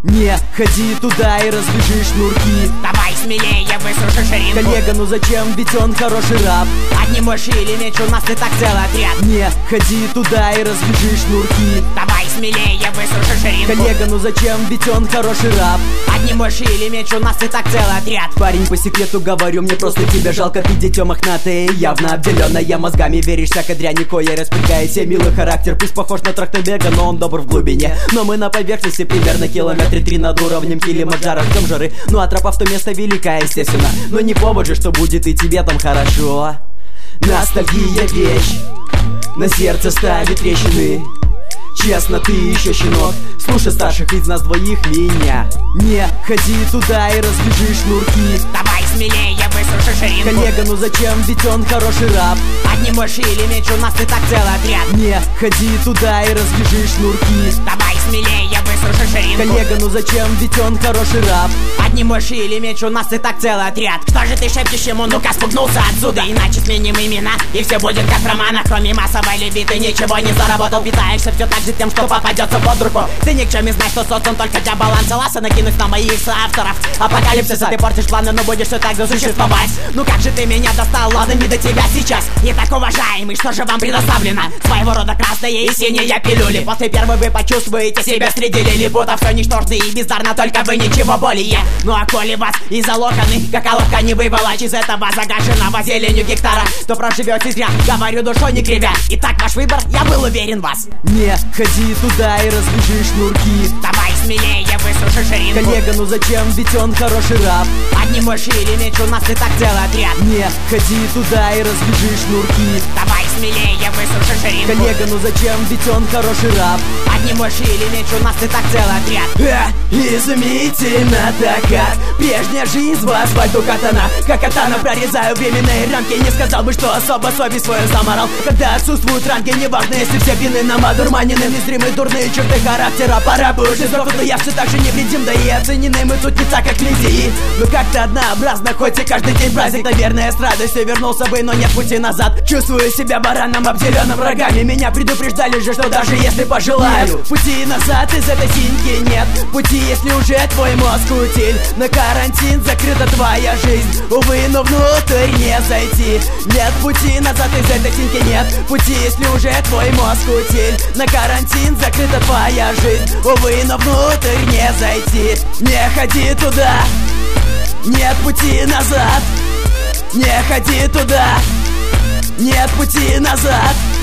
Не ходи туда и развяжи шнурки. Давай смелее, высуши ширинку. Коллега, ну зачем, ведь он хороший раб. Одни мыши или меч, у нас и так целый отряд. Не ходи туда и развяжи шнурки. Давай смелее, высуши ширинку. Коллега, ну зачем, ведь он хороший раб. Одни мыши или меч, у нас и так целый отряд. Парень, по секрету говорю, мне просто тебя жалко. Ты дитё мохнатое, явно обделённая мозгами. Веришь всякой дряни, кое распрягает себе милый характер. Пусть похож на Трахтенберга, но он добр в глубине. Но мы на поверхности примерно километре 3 над уровнем Килимаджаро. Ждем жары, ну а тропа в то место велика, естественно. Но не повод же, что будет и тебе там хорошо. Ностальгия вещь, на сердце ставит трещины. Честно, ты еще щенок, слушай старших из нас двоих меня. Не ходи туда и развяжи шнурки. Давай смелее, высуши ширинку. Коллега, ну зачем, ведь он хороший раб. Одни мыши или меч, у нас и так целый отряд. Не ходи туда и развяжи шнурки. Давай смелее, высуши ширинку. Коллега, ну зачем, ведь он хороший раб. Одни мыши или меч, у нас и так целый отряд. Что же ты шепчешь ему, ну-ка спугнулся отсюда. Иначе сменим имена, и все будет как в романах. Кроме массовой любви ты ничего не заработал. Питаешься все так же тем, что попадется под руку. Ты ни к чему, знаешь, что создан только для баланса. Ласа накинуть на моих соавторов апокалипсиса. Ты портишь планы, но будешь все так же существовать. Ну как же ты меня достал, ладно, не до тебя сейчас. Итак, уважаемый, что же вам предоставлено? Своего рода красные и синие пилюли. После первой вы почувствуете себя среди лилипутов. Все ничтожно и бездарно, только вы ничего более. Ну а коли вас и залоканы, как оловка не выволочь из этого загаженного зеленью гектара, то проживете зря, говорю душой не кривя. Итак, ваш выбор, я был уверен в вас. Не ходи туда и развяжи шнурки. Давай смелее, высуши ширинку. Коллега, ну зачем, ведь он хороший раб. Одни мыши или меч, у нас и так целый отряд. Не ходи туда и развяжи шнурки. Давай смелее, высуши ширинку. Коллега, ну зачем, ведь он хороший раб. Одни мыши или меч, у нас и так целый отряд. Изумительно так, как прежняя жизнь в асфальту катана. Как катана прорезаю временные рамки. Не сказал бы, что особо совесть свою заморал. Когда отсутствуют ранги, неважно, если все вины нам одурманены. Незримые дурные черты характера. Пора бы уже сдохнуть, но я все так же невредим. Да и оценены мы тут не так, как леди. Но как-то однообразно, хоть и каждый день праздник. Наверное, с радостью вернулся бы, но нет пути назад. Чувствую себя бараном, обделенным врагами. Меня предупреждали же, что даже если пожелаю, пути назад из этой синьки нет. Пути, если уже твой мозг утиль. На карантин закрыта твоя жизнь. Увы, но внутрь не зайти. Нет пути назад из этой синьки нет. Пути, если уже твой мозг утиль. На карантин закрыта твоя жизнь. Увы, но внутрь не зайти. Не ходи туда. Нет пути назад. Не ходи туда. Нет пути назад.